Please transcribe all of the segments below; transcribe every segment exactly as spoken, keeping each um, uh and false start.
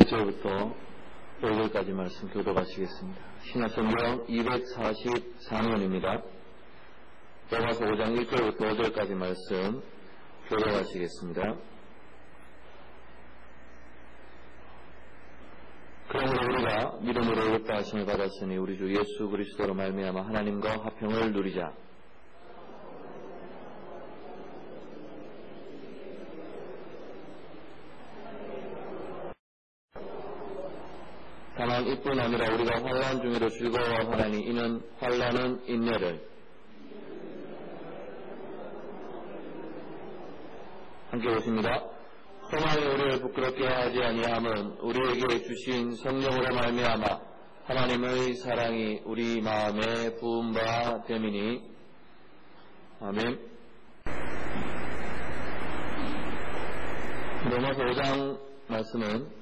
절부터 오 절까지 말씀 교독하시겠습니다. 신약성경 이백사십사 면입니다. 로마서 오 장 일 절부터 오 절까지 말씀 교독하시겠습니다. 그러므로 우리가 믿음으로 의롭다 하심을 받았으니 우리 주 예수 그리스도로 말미암아 하나님과 화평을 누리자. 다만 이뿐 아니라 우리가 환난 중에도 즐거워하나니 이는 환난은 인내를, 함께 보십니다. 소망이 우리를 부끄럽게 하지 아니함은 우리에게 주신 성령으로 말미암아 하나님의 사랑이 우리 마음에 부은 바 됨이니. 아멘. 로마서 오 장 말씀은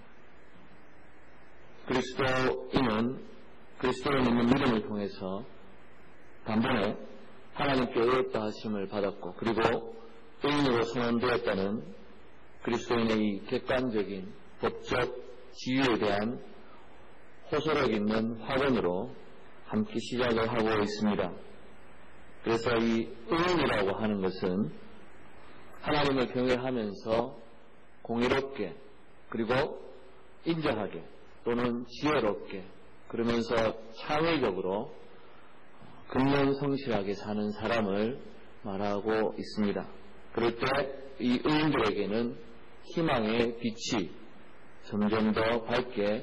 그리스도인은 그리스도를 믿는 믿음을 통해서 단번에 하나님께 의롭다 하심을 받았고, 그리고 의인으로 선언되었다는 그리스도인의 이 객관적인 법적 지위에 대한 호소력 있는 확언으로 함께 시작을 하고 있습니다. 그래서 이 의인이라고 하는 것은 하나님을 경외하면서 공의롭게, 그리고 인자하게, 또는 지혜롭게, 그러면서 창의적으로 근면성실하게 사는 사람을 말하고 있습니다. 그럴 때 이 의인들에게는 희망의 빛이 점점 더 밝게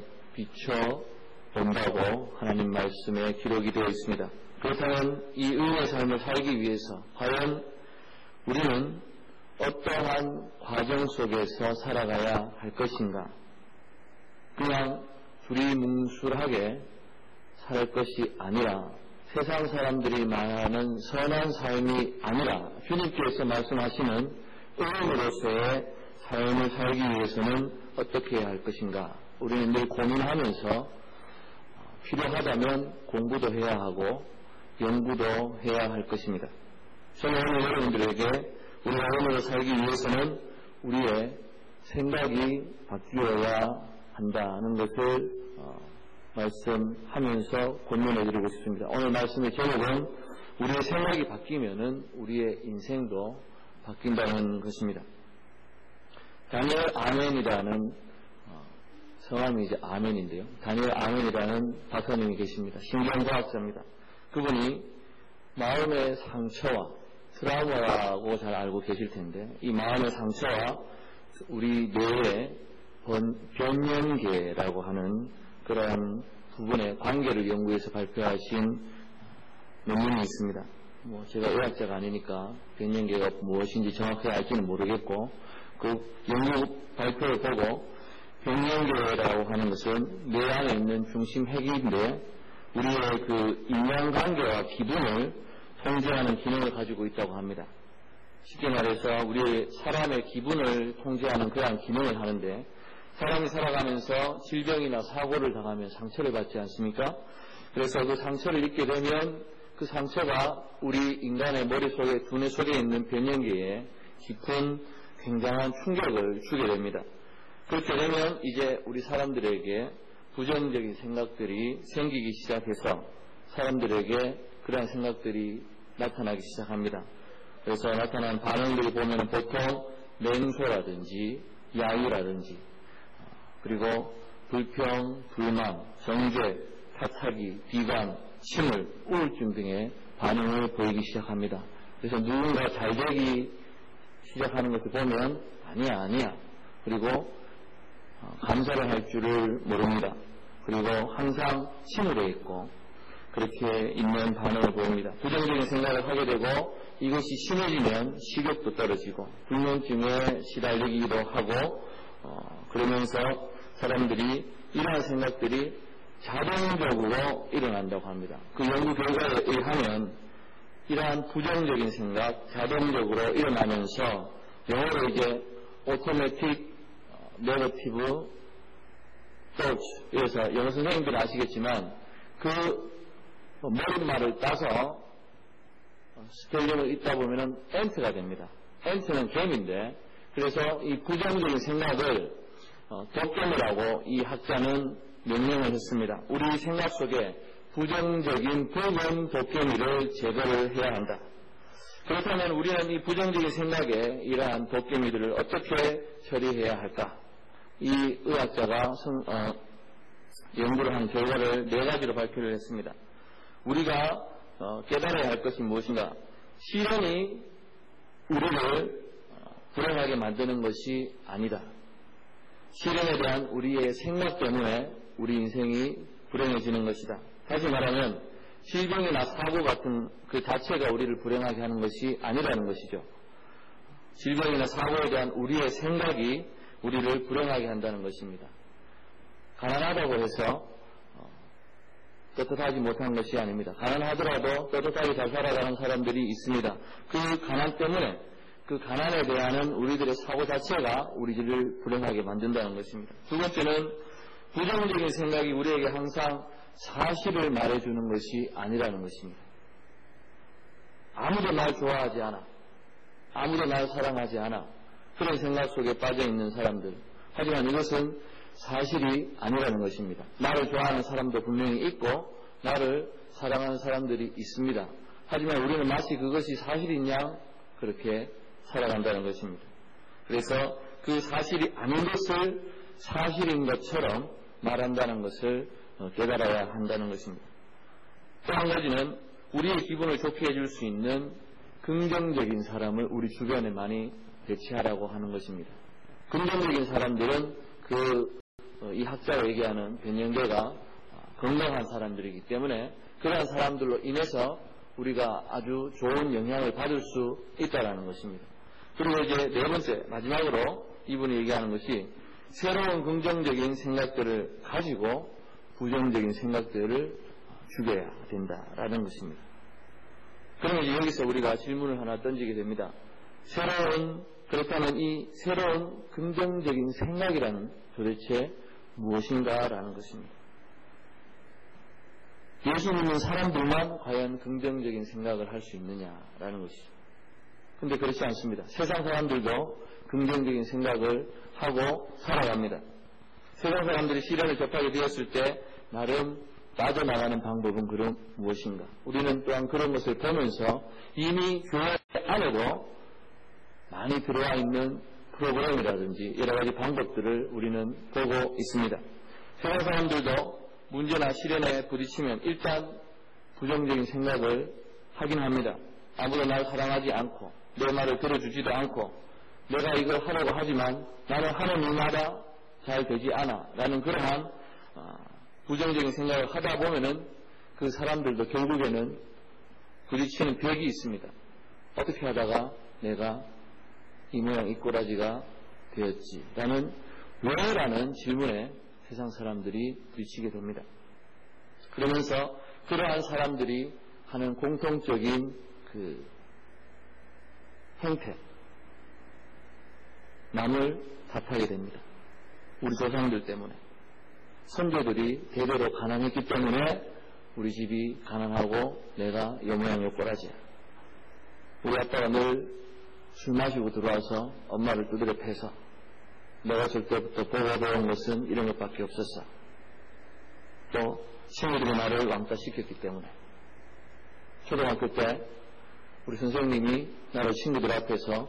비춰온다고 하나님 말씀에 기록이 되어 있습니다. 그렇다면 이 의인의 삶을 살기 위해서 과연 우리는 어떠한 과정 속에서 살아가야 할 것인가? 그냥 두리뭉술하게 살 것이 아니라, 세상 사람들이 말하는 선한 삶이 아니라 주님께서 말씀하시는 의인으로서의 삶을 살기 위해서는 어떻게 해야 할 것인가? 우리는 늘 고민하면서 필요하다면 공부도 해야 하고 연구도 해야 할 것입니다. 저는 오늘 여러분들에게 우리가 의인으로 살기 위해서는 우리의 생각이 바뀌어야 한다는 것을 어, 말씀하면서 권면해드리고 싶습니다. 오늘 말씀의 제목은 우리의 생각이 바뀌면은 우리의 인생도 바뀐다는 것입니다. 다니엘 아멘이라는 어, 성함이 이제 아멘인데요. 다니엘 아멘이라는 박사님이 계십니다. 신경과학자입니다. 그분이 마음의 상처와 트라우마라고 잘 알고 계실 텐데, 이 마음의 상처와 우리 뇌의 변연계라고 하는 그러한 부분의 관계를 연구해서 발표하신 논문이 있습니다. 뭐 제가 의학자가 아니니까 변연계가 무엇인지 정확히 알지는 모르겠고, 그 연구 발표를 보고 변연계라고 하는 것은 뇌 안에 있는 중심 핵인데 우리의 그 인간관계와 기분을 통제하는 기능을 가지고 있다고 합니다. 쉽게 말해서 우리 사람의 기분을 통제하는 그러한 기능을 하는데, 사람이 살아가면서 질병이나 사고를 당하면 상처를 받지 않습니까? 그래서 그 상처를 입게 되면 그 상처가 우리 인간의 머릿속에, 두뇌 속에 있는 변연계에 깊은 굉장한 충격을 주게 됩니다. 그렇게 되면 이제 우리 사람들에게 부정적인 생각들이 생기기 시작해서 사람들에게 그러한 생각들이 나타나기 시작합니다. 그래서 나타난 반응들이 보면 보통 냉소라든지 야유라든지, 그리고 불평, 불만, 정죄, 탓하기, 비관, 침울, 우울증 등의 반응을 보이기 시작합니다. 그래서 누군가 잘되기 시작하는 것을 보면 아니야 아니야, 그리고 감사를 할 줄을 모릅니다. 그리고 항상 침울해 있고 그렇게 있는 반응을 보입니다. 부정적인 생각을 하게 되고 이것이 심해지면 식욕도 떨어지고 불면증에 시달리기도 하고 어, 그러면서 사람들이 이러한 생각들이 자동적으로 일어난다고 합니다. 그 연구 결과에 의하면 이러한 부정적인 생각 자동적으로 일어나면서 영어로 이제 automatic negative thoughts, 그래서 영어 선생님들 아시겠지만 그 머릿말을 따서 스펠링을 읽다 보면은 엔트가 됩니다. 엔트는 개미인데, 그래서 이 부정적인 생각을 어, 도깨미라고 이 학자는 명명을 했습니다. 우리 생각 속에 부정적인 부정 도깨미를 제거를 해야 한다. 그렇다면 우리는 이 부정적인 생각에 이러한 도깨미들을 어떻게 처리해야 할까? 이 의학자가 성, 어, 연구를 한 결과를 네 가지로 발표를 했습니다. 우리가 어, 깨달아야 할 것이 무엇인가? 시련이 우리를 불행하게 만드는 것이 아니다. 시련에 대한 우리의 생각 때문에 우리 인생이 불행해지는 것이다. 다시 말하면 질병이나 사고 같은 그 자체가 우리를 불행하게 하는 것이 아니라는 것이죠. 질병이나 사고에 대한 우리의 생각이 우리를 불행하게 한다는 것입니다. 가난하다고 해서 떳떳하지 못한 것이 아닙니다. 가난하더라도 떳떳하게 잘 살아가는 사람들이 있습니다. 그 가난 때문에 그 가난에 대한 우리들의 사고 자체가 우리들을 불행하게 만든다는 것입니다. 두 번째는 부정적인 생각이 우리에게 항상 사실을 말해주는 것이 아니라는 것입니다. 아무도 날 좋아하지 않아. 아무도 날 사랑하지 않아. 그런 생각 속에 빠져있는 사람들. 하지만 이것은 사실이 아니라는 것입니다. 나를 좋아하는 사람도 분명히 있고 나를 사랑하는 사람들이 있습니다. 하지만 우리는 마치 그것이 사실이냐 그렇게 살아간다는 것입니다. 그래서 그 사실이 아닌 것을 사실인 것처럼 말한다는 것을 깨달아야 한다는 것입니다. 또 한 가지는 우리의 기분을 좋게 해줄 수 있는 긍정적인 사람을 우리 주변에 많이 배치하라고 하는 것입니다. 긍정적인 사람들은 그 이 학자가 얘기하는 변형계가 건강한 사람들이기 때문에 그러한 사람들로 인해서 우리가 아주 좋은 영향을 받을 수 있다는 것입니다. 그리고 이제 네 번째 마지막으로 이분이 얘기하는 것이 새로운 긍정적인 생각들을 가지고 부정적인 생각들을 죽여야 된다라는 것입니다. 그러면 이제 여기서 우리가 질문을 하나 던지게 됩니다. 새로운 그렇다면 이 새로운 긍정적인 생각이라는 도대체 무엇인가라는 것입니다. 예수 믿는 사람들만 과연 긍정적인 생각을 할 수 있느냐라는 것이죠. 그런데 그렇지 않습니다. 세상 사람들도 긍정적인 생각을 하고 살아갑니다. 세상 사람들이 시련을 접하게 되었을 때 나름 빠져나가는 방법은 그럼 무엇인가? 우리는 또한 그런 것을 보면서 이미 교회 안에도 많이 들어와 있는 프로그램이라든지 여러 가지 방법들을 우리는 보고 있습니다. 세상 사람들도 문제나 시련에 부딪히면 일단 부정적인 생각을 하긴 합니다. 아무도 날 사랑하지 않고 내 말을 들어주지도 않고 내가 이걸 하려고 하지만 나는 하는 일마다 잘 되지 않아 라는 그러한 부정적인 생각을 하다 보면은 그 사람들도 결국에는 부딪히는 벽이 있습니다. 어떻게 하다가 내가 이 모양 이 꼬라지가 되었지 라는 왜? 라는 질문에 세상 사람들이 부딪히게 됩니다. 그러면서 그러한 사람들이 하는 공통적인 그 행태, 남을 탓하게 됩니다. 우리 조상들 때문에. 선조들이 대대로 가난했기 때문에 우리 집이 가난하고 내가 이 모양 이 꼬라지야. 우리 아빠가 늘 술 마시고 들어와서 엄마를 두드려 패서 내가 어릴 때부터 보고 배운 것은 이런 것밖에 없었어. 또 친구들이 나를 왕따 시켰기 때문에 초등학교 때 우리 선생님이 나를 친구들 앞에서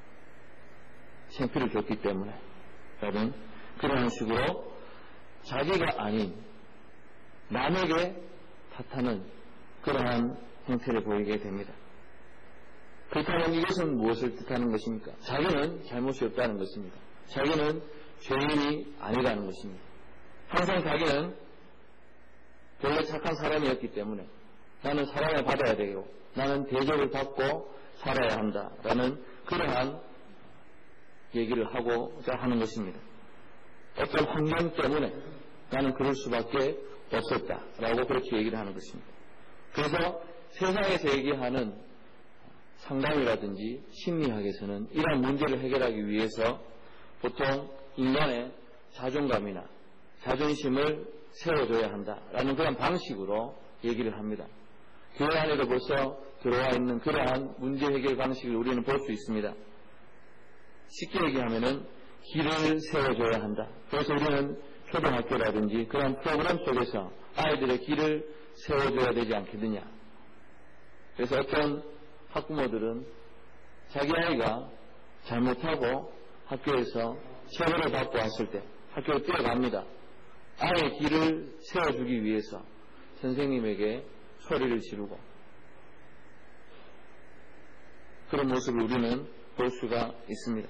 창피를 줬기 때문에 라는 그런 식으로 자기가 아닌 남에게 탓하는 그러한 형태를 보이게 됩니다. 그렇다면 이것은 무엇을 뜻하는 것입니까? 자기는 잘못이 없다는 것입니다. 자기는 죄인이 아니라는 것입니다. 항상 자기는 원래 착한 사람이었기 때문에 나는 사랑을 받아야 되고 나는 대접을 받고 살아야 한다라는 그러한 얘기를 하고자 하는 것입니다. 어떤 환경 때문에 나는 그럴 수밖에 없었다라고 그렇게 얘기를 하는 것입니다. 그래서 세상에서 얘기하는 상담이라든지 심리학에서는 이러한 문제를 해결하기 위해서 보통 인간의 자존감이나 자존심을 세워줘야 한다라는 그런 방식으로 얘기를 합니다. 교회 안에도 벌써 들어와 있는 그러한 문제 해결 방식을 우리는 볼 수 있습니다. 쉽게 얘기하면은 길을 세워줘야 한다. 그래서 우리는 초등학교라든지 그런 프로그램 속에서 아이들의 길을 세워줘야 되지 않겠느냐. 그래서 어떤 학부모들은 자기 아이가 잘못하고 학교에서 처벌을 받고 왔을 때 학교에 뛰어갑니다. 아이의 길을 세워주기 위해서 선생님에게 소리를 지르고 그런 모습을 우리는 볼 수가 있습니다.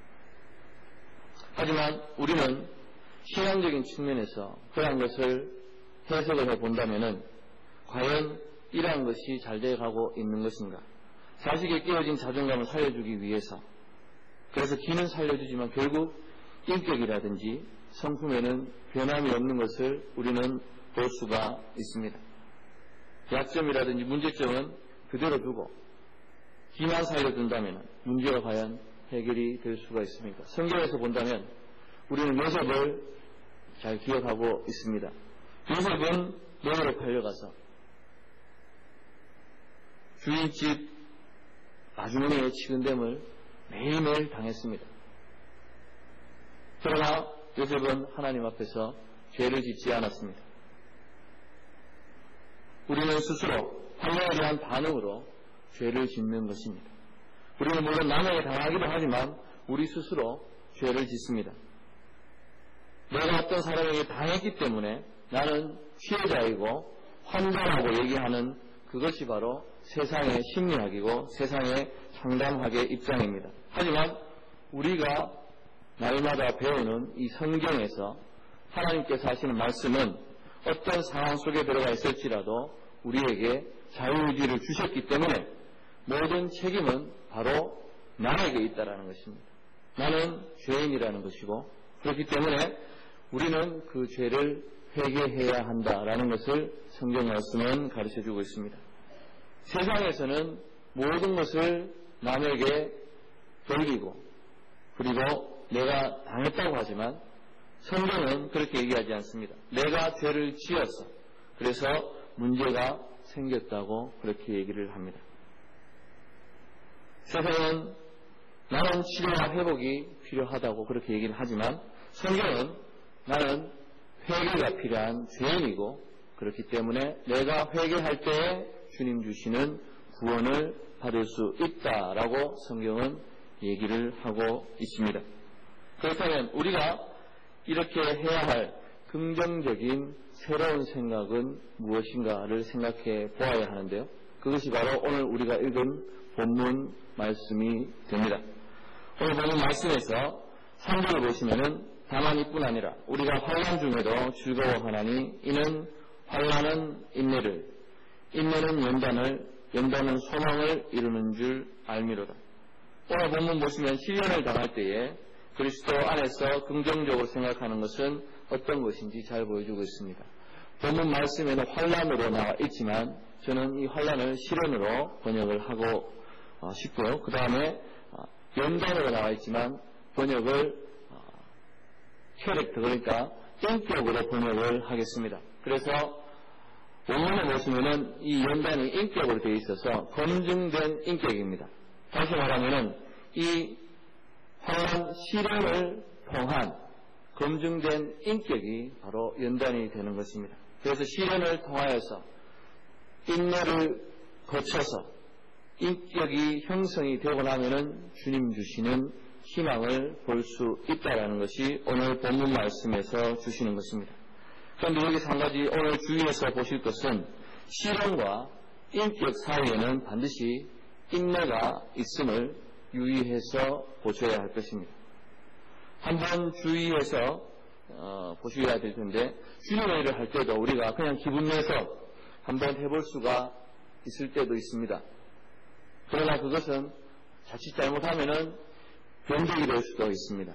하지만 우리는 신앙적인 측면에서 그러한 것을 해석을 해본다면 과연 이러한 것이 잘 돼가고 있는 것인가? 자식의 깨어진 자존감을 살려주기 위해서, 그래서 기는 살려주지만 결국 인격이라든지 성품에는 변함이 없는 것을 우리는 볼 수가 있습니다. 약점이라든지 문제점은 그대로 두고 기만 살려준다면 문제가 과연 해결이 될 수가 있습니까? 성경에서 본다면 우리는 요셉을 잘 기억하고 있습니다. 요셉은 노예로 팔려가서 주인집 아주머니의 치근댐을 매일매일 당했습니다. 그러나 요셉은 하나님 앞에서 죄를 짓지 않았습니다. 우리는 스스로 환경에 대한 반응으로 죄를 짓는 것입니다. 우리는 물론 남에게 당하기도 하지만 우리 스스로 죄를 짓습니다. 내가 어떤 사람에게 당했기 때문에 나는 피해자이고 환장하고 얘기하는 그것이 바로 세상의 심리학이고 세상의 상담학의 입장입니다. 하지만 우리가 날마다 배우는 이 성경에서 하나님께서 하시는 말씀은 어떤 상황 속에 들어가 있을지라도 우리에게 자유의지를 주셨기 때문에 모든 책임은 바로 나에게 있다라는 것입니다. 나는 죄인이라는 것이고 그렇기 때문에 우리는 그 죄를 회개해야 한다라는 것을 성경 말씀은 가르쳐주고 있습니다. 세상에서는 모든 것을 남에게 돌리고 그리고 내가 당했다고 하지만 성경은 그렇게 얘기하지 않습니다. 내가 죄를 지었어. 그래서 문제가 생겼다고 그렇게 얘기를 합니다. 세상은 나는 치료와 회복이 필요하다고 그렇게 얘기를 하지만 성경은 나는 회개가 필요한 죄인이고 그렇기 때문에 내가 회개할 때에 주님 주시는 구원을 받을 수 있다라고 성경은 얘기를 하고 있습니다. 그렇다면 우리가 이렇게 해야 할 긍정적인 새로운 생각은 무엇인가를 생각해 보아야 하는데요. 그것이 바로 오늘 우리가 읽은 본문 말씀이 됩니다. 오늘 본문 말씀에서 삼 절을 보시면은 다만 이뿐 아니라 우리가 환난 중에도 즐거워하나니 이는 환난은 인내를, 인내는 연단을, 연단은 소망을 이루는 줄 알미로다. 오늘 본문 보시면 시련을 당할 때에 그리스도 안에서 긍정적으로 생각하는 것은 어떤 것인지 잘 보여주고 있습니다. 본문 말씀에는 환난으로 나와 있지만 저는 이 환난을 시련으로 번역을 하고 싶고요. 그 다음에 연단으로 나와 있지만 번역을 캐릭터, 그러니까 인격으로 번역을 하겠습니다. 그래서 원문에 보시면은 이 연단이 인격으로 되어 있어서 검증된 인격입니다. 다시 말하면은 이 환난 시련을 통한 검증된 인격이 바로 연단이 되는 것입니다. 그래서 시련을 통하여서 인내를 거쳐서 인격이 형성이 되고 나면은 주님 주시는 희망을 볼 수 있다라는 것이 오늘 본문 말씀에서 주시는 것입니다. 그런데 여기서 한 가지 오늘 주위에서 보실 것은 시련과 인격 사이에는 반드시 인내가 있음을 유의해서 보셔야 할 것입니다. 한번 주의해서 어, 보셔야 될 텐데 주님의 일을 할 때도 우리가 그냥 기분 내서 한번 해볼 수가 있을 때도 있습니다. 그러나 그것은 자칫 잘못하면은 변덕이 될 수도 있습니다.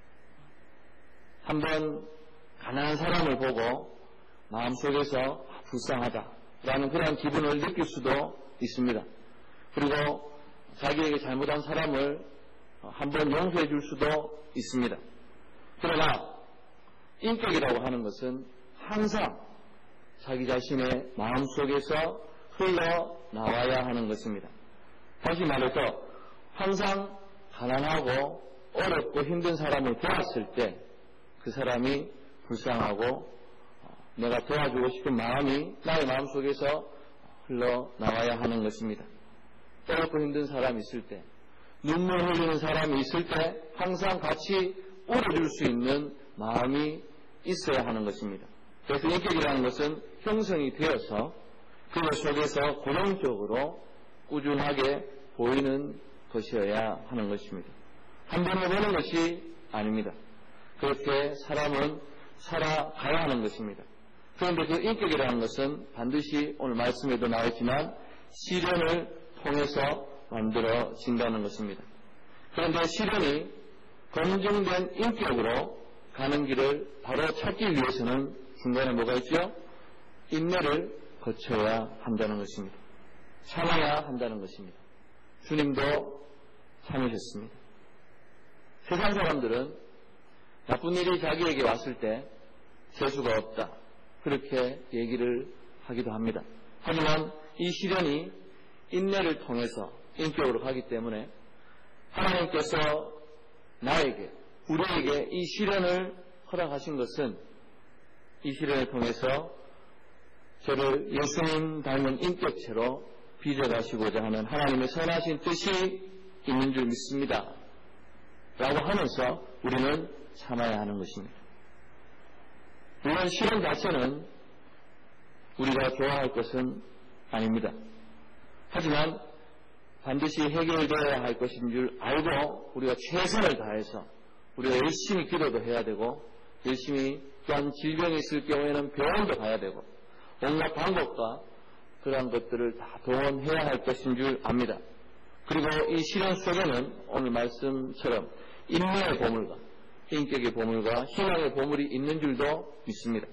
한번 가난한 사람을 보고 마음속에서 불쌍하다라는 그런 기분을 느낄 수도 있습니다. 그리고 자기에게 잘못한 사람을 한번 용서해 줄 수도 있습니다. 그러나 인격이라고 하는 것은 항상 자기 자신의 마음속에서 흘러나와야 하는 것입니다. 다시 말해서 항상 가난하고 어렵고 힘든 사람을 도왔을 때 그 사람이 불쌍하고 내가 도와주고 싶은 마음이 나의 마음속에서 흘러나와야 하는 것입니다. 어렵고 힘든 사람이 있을 때, 눈물 흘리는 사람이 있을 때 항상 같이 울어줄 수 있는 마음이 있어야 하는 것입니다. 그래서 인격이라는 것은 형성이 되어서 그것 속에서 고정적으로 꾸준하게 보이는 것이어야 하는 것입니다. 한 번 해보는 것이 아닙니다. 그렇게 사람은 살아가야 하는 것입니다. 그런데 그 인격이라는 것은 반드시 오늘 말씀에도 나왔지만 시련을 통해서 만들어진다는 것입니다. 그런데 시련이 검증된 인격으로 가는 길을 바로 찾기 위해서는 중간에 뭐가 있죠? 인내를 거쳐야 한다는 것입니다. 참아야 한다는 것입니다. 주님도 참으셨습니다. 세상 사람들은 나쁜 일이 자기에게 왔을 때 재수가 없다, 그렇게 얘기를 하기도 합니다. 하지만 이 시련이 인내를 통해서 인격으로 가기 때문에 하나님께서 나에게, 우리에게 이 시련을 허락하신 것은 이 시련을 통해서 저를 예수님 닮은 인격체로 빚어가시고자 하는 하나님의 선하신 뜻이 있는 줄 믿습니다. 라고 하면서 우리는 참아야 하는 것입니다. 물론 시련 자체는 우리가 좋아할 것은 아닙니다. 하지만 반드시 해결되어야 할 것인 줄 알고 우리가 최선을 다해서 우리가 열심히 기도도 해야 되고 열심히 또한 질병이 있을 경우에는 병원도 가야 되고 온갖 방법과 그러한 것들을 다 동원해야 할 것인 줄 압니다. 그리고 이 시련 속에는 오늘 말씀처럼 인내의 보물과 인격의 보물과 희망의 보물이 있는 줄도 믿습니다.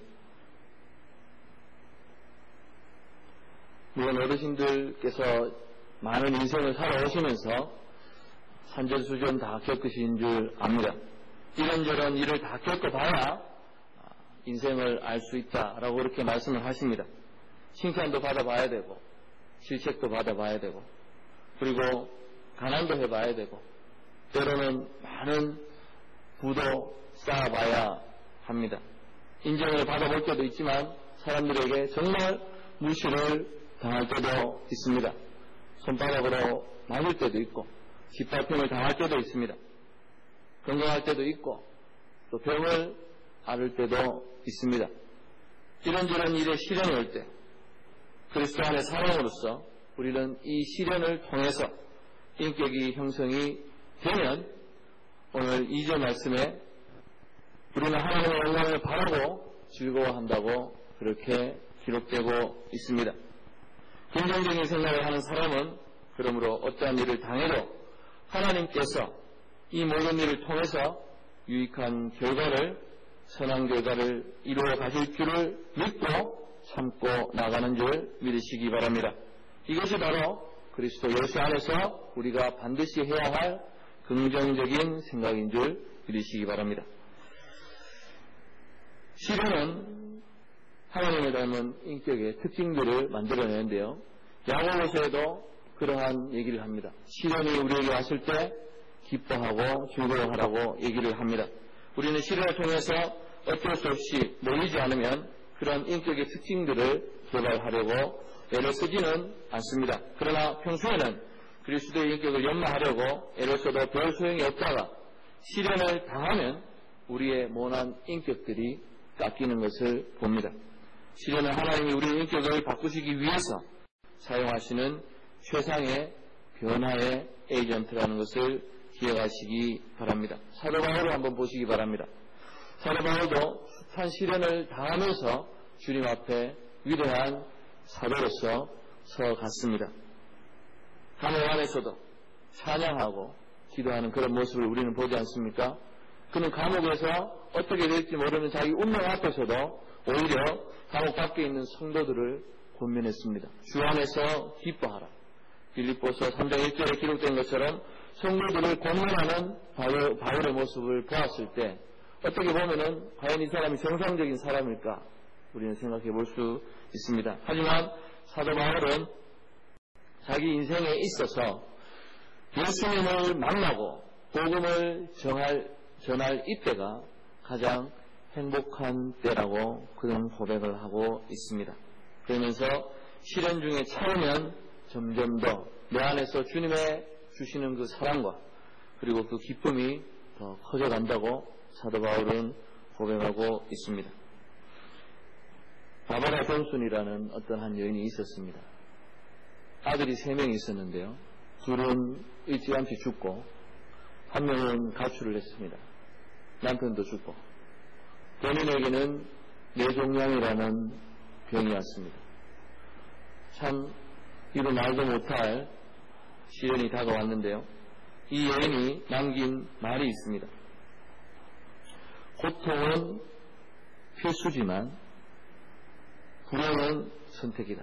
물론 어르신들께서 많은 인생을 살아오시면서 산전수전 다 겪으신 줄 압니다. 이런저런 일을 다 겪어봐야 인생을 알 수 있다라고 그렇게 말씀을 하십니다. 칭찬도 받아봐야 되고 질책도 받아봐야 되고 그리고 가난도 해봐야 되고 때로는 많은 부도 쌓아봐야 합니다. 인정을 받아볼 때도 있지만 사람들에게 정말 무시를 당할 때도 있습니다. 손바닥으로 맞을 때도 있고 짓밟힘을 당할 때도 있습니다. 건강할 때도 있고 또 병을 앓을 때도 있습니다. 이런저런 일에 시련이 올 때 그리스도 안의 사랑으로서 우리는 이 시련을 통해서 인격이 형성이 되면 오늘 이 절 말씀에 우리는 하나님의 영광을 바라고 즐거워한다고 그렇게 기록되고 있습니다. 긍정적인 생각을 하는 사람은 그러므로 어떠한 일을 당해도 하나님께서 이 모든 일을 통해서 유익한 결과를 선한 결과를 이루어 가실 줄을 믿고 참고 나가는 줄 믿으시기 바랍니다. 이것이 바로 그리스도 예수 안에서 우리가 반드시 해야 할 긍정적인 생각인 줄 믿으시기 바랍니다. 시련은 하나님을 닮은 인격의 특징들을 만들어내는데요. 야고보서에도 그러한 얘기를 합니다. 시련이 우리에게 왔을 때 기뻐하고 즐거워하라고 얘기를 합니다. 우리는 시련을 통해서 어쩔 수 없이 몰리지 않으면 그런 인격의 특징들을 개발하려고 애를 쓰지는 않습니다. 그러나 평소에는 그리스도의 인격을 연마하려고 애를 써도 별 소용이 없다가 시련을 당하면 우리의 모난 인격들이 깎이는 것을 봅니다. 시련은 하나님이 우리의 인격을 바꾸시기 위해서 사용하시는 최상의 변화의 에이전트라는 것을 기억하시기 바랍니다. 사도 바울을 한번 보시기 바랍니다. 사도 바울도 숱한 시련을 당하면서 주님 앞에 위대한 사도로서 서갔습니다. 감옥 안에서도 찬양하고 기도하는 그런 모습을 우리는 보지 않습니까? 그는 감옥에서 어떻게 될지 모르는 자기 운명 앞에서도 오히려 감옥 밖에 있는 성도들을 권면했습니다. 주 안에서 기뻐하라. 빌립보서 삼 장 일 절에 기록된 것처럼 성도들을 권면하는 바울의 모습을 보았을 때 어떻게 보면은 과연 이 사람이 정상적인 사람일까 우리는 생각해 볼 수 있습니다. 하지만 사도 바울은 자기 인생에 있어서 예수님을 만나고 복음을 정할, 전할 이때가 가장 행복한 때라고 그런 고백을 하고 있습니다. 그러면서 시련 중에 참으면 점점 더 내 안에서 주님의 주시는 그 사랑과 그리고 그 기쁨이 더 커져간다고 사도 바울은 고백하고 있습니다. 바바라 존슨이라는 어떤 한 여인이 있었습니다. 아들이 세 명이 있었는데요. 둘은 일찌감치 죽고 한 명은 가출을 했습니다. 남편도 죽고 본인에게는 뇌종양이라는 병이 왔습니다. 참 이루 말도 못할 시련이 다가왔는데요. 이 여인이 남긴 말이 있습니다. 고통은 필수지만 불행은 선택이다.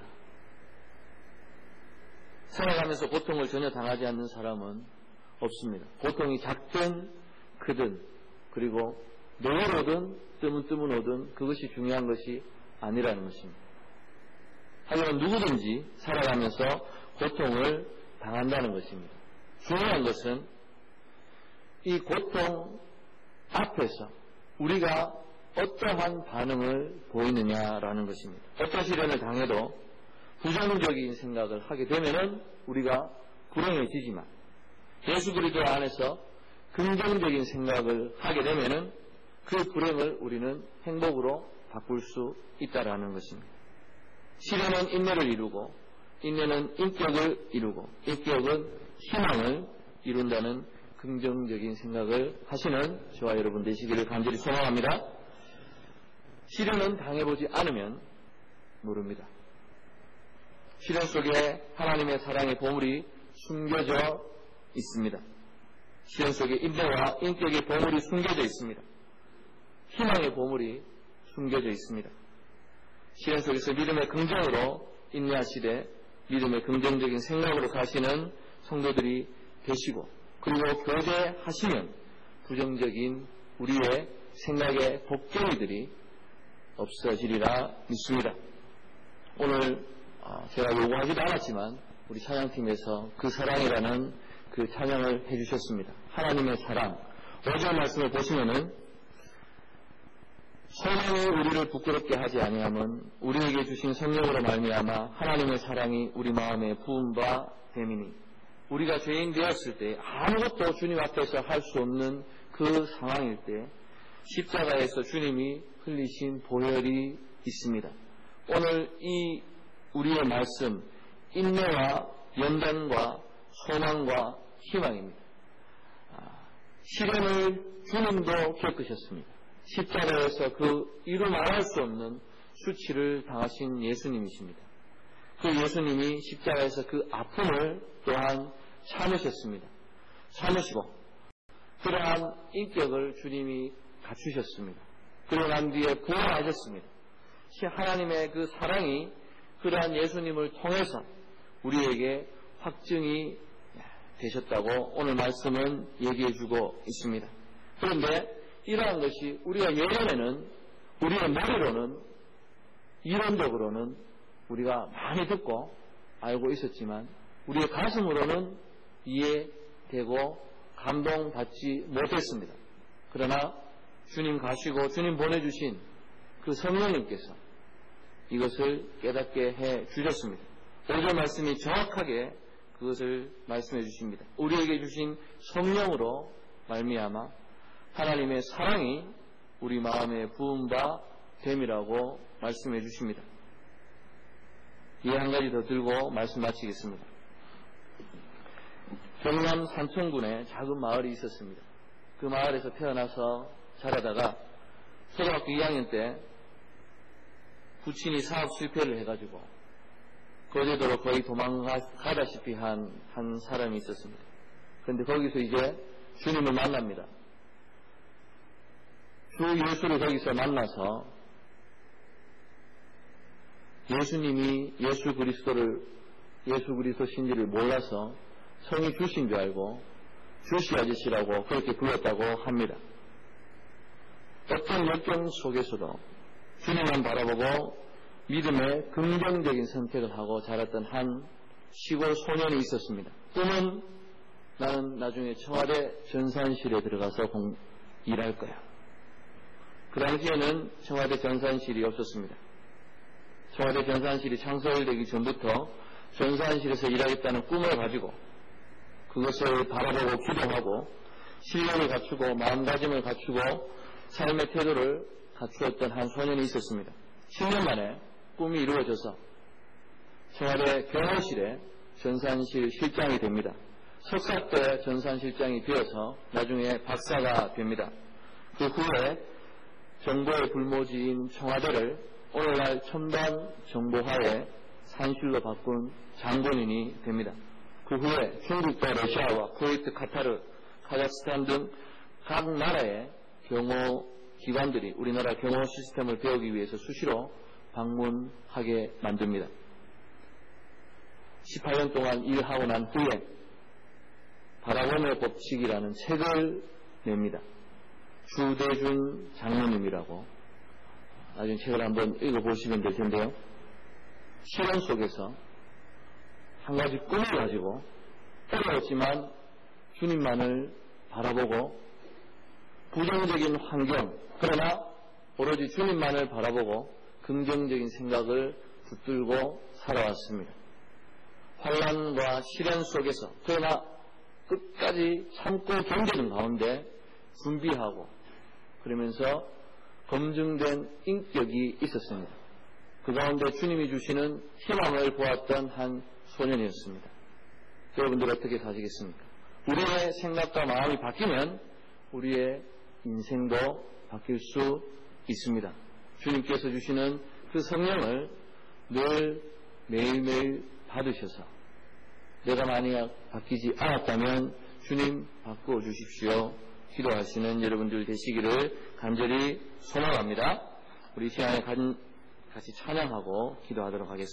살아가면서 고통을 전혀 당하지 않는 사람은 없습니다. 고통이 작든 크든 그리고 내일 오든 뜨문뜨문 오든 그것이 중요한 것이 아니라는 것입니다. 하지만 누구든지 살아가면서 고통을 당한다는 것입니다. 중요한 것은 이 고통 앞에서 우리가 어떠한 반응을 보이느냐라는 것입니다. 어떤 시련을 당해도 부정적인 생각을 하게 되면은 우리가 불행해지지만 예수 그리스도 안에서 긍정적인 생각을 하게 되면은 그 불행을 우리는 행복으로 바꿀 수 있다라는 것입니다. 시련은 인내를 이루고 인내는 인격을 이루고 인격은 희망을 이룬다는 긍정적인 생각을 하시는 저와 여러분 되시기를 간절히 소망합니다. 시련은 당해보지 않으면 모릅니다. 시련 속에 하나님의 사랑의 보물이 숨겨져 있습니다. 시련 속에 인내와 인격의 보물이 숨겨져 있습니다. 희망의 보물이 숨겨져 있습니다. 시련 속에서 믿음의 긍정으로 인내하시되 믿음의 긍정적인 생각으로 사시는 성도들이 되시고 그리고 교제하시면 부정적인 우리의 생각의 복덩이들이 없어지리라 믿습니다. 오늘 제가 요구하지도 않았지만 우리 찬양팀에서 그 사랑이라는 그 찬양을 해주셨습니다. 하나님의 사랑. 오 절 말씀을 보시면은 성령이 우리를 부끄럽게 하지 아니함은 우리에게 주신 성령으로 말미암아 하나님의 사랑이 우리 마음에 부은 바 됨이니 우리가 죄인 되었을 때 아무것도 주님 앞에서 할 수 없는 그 상황일 때 십자가에서 주님이 흘리신 보혈이 있습니다. 오늘 이 우리의 말씀 인내와 연단과 소망과 희망입니다. 시련을 주님도 겪으셨습니다. 십자가에서 그 이루 말할 수 없는 수치를 당하신 예수님이십니다. 그 예수님이 십자가에서 그 아픔을 또한 참으셨습니다. 참으시고 그러한 인격을 주님이 갖추셨습니다. 그러고 난 뒤에 부활하셨습니다. 하나님의 그 사랑이 그러한 예수님을 통해서 우리에게 확증이 되셨다고 오늘 말씀은 얘기해주고 있습니다. 그런데 이러한 것이 우리가 예전에는 우리의 머리로는 이론적으로는 우리가 많이 듣고 알고 있었지만 우리의 가슴으로는 이해되고 감동받지 못했습니다. 그러나 주님 가시고 주님 보내주신 그 성령님께서 이것을 깨닫게 해 주셨습니다. 오 절 말씀이 정확하게 그것을 말씀해 주십니다. 우리에게 주신 성령으로 말미암아 하나님의 사랑이 우리 마음에 부은 바 됨이라고 말씀해 주십니다. 이 한 가지 더 들고 말씀 마치겠습니다. 경남 산청군에 작은 마을이 있었습니다. 그 마을에서 태어나서 자라다가 초등학교 이 학년 때 부친이 사업 실패를 해가지고 거제도로 거의 도망가다시피 한, 한 사람이 있었습니다. 그런데 거기서 이제 주님을 만납니다. 주 예수를 거기서 만나서 예수님이 예수 그리스도를 예수 그리스도 신지를 몰라서 성이 주신 줄 알고 주시 아저씨라고 그렇게 불렀다고 합니다. 어떤 역경 속에서도 주님만 바라보고 믿음의 긍정적인 선택을 하고 자랐던 한 시골 소년이 있었습니다. 꿈은 나는 나중에 청와대 전산실에 들어가서 공, 일할 거야. 그 당시에는 청와대 전산실이 없었습니다. 청와대 전산실이 창설되기 전부터 전산실에서 일하겠다는 꿈을 가지고 그것을 바라보고 기도하고 실력을 갖추고 마음가짐을 갖추고 삶의 태도를 갖추었던 한 소년이 있었습니다. 십 년 만에 꿈이 이루어져서 청와대 경호실에 전산실 실장이 됩니다. 석사 때 전산실장이 되어서 나중에 박사가 됩니다. 그 후에 정보의 불모지인 청와대를 오늘날 첨단 정보화의 산실로 바꾼 장본인이 됩니다. 그 후에 중국과 러시아와 쿠웨이트, 카타르, 카자흐스탄 등 각 나라의 경호 기관들이 우리나라 경호 시스템을 배우기 위해서 수시로 방문하게 만듭니다. 십팔 년 동안 일하고 난 후에 바라봄의 법칙이라는 책을 냅니다. 주대준 장로님이라고 나중에 책을 한번 읽어보시면 될 텐데요. 시련 속에서 한 가지 꿈을 가지고 어려웠지만 주님만을 바라보고 부정적인 환경, 그러나 오로지 주님만을 바라보고 긍정적인 생각을 붙들고 살아왔습니다. 환난과 시련 속에서 그러나 끝까지 참고 견디는 가운데 준비하고 그러면서 검증된 인격이 있었습니다. 그 가운데 주님이 주시는 희망을 보았던 한 소년이었습니다. 여러분들 어떻게 사시겠습니까? 우리의 생각과 마음이 바뀌면 우리의 인생도 바뀔 수 있습니다. 주님께서 주시는 그 성령을 늘 매일매일 받으셔서 내가 만약 바뀌지 않았다면 주님 바꾸어 주십시오. 기도하시는 여러분들 되시기를 간절히 소망합니다. 우리 시간에 같이 찬양하고 기도하도록 하겠습니다.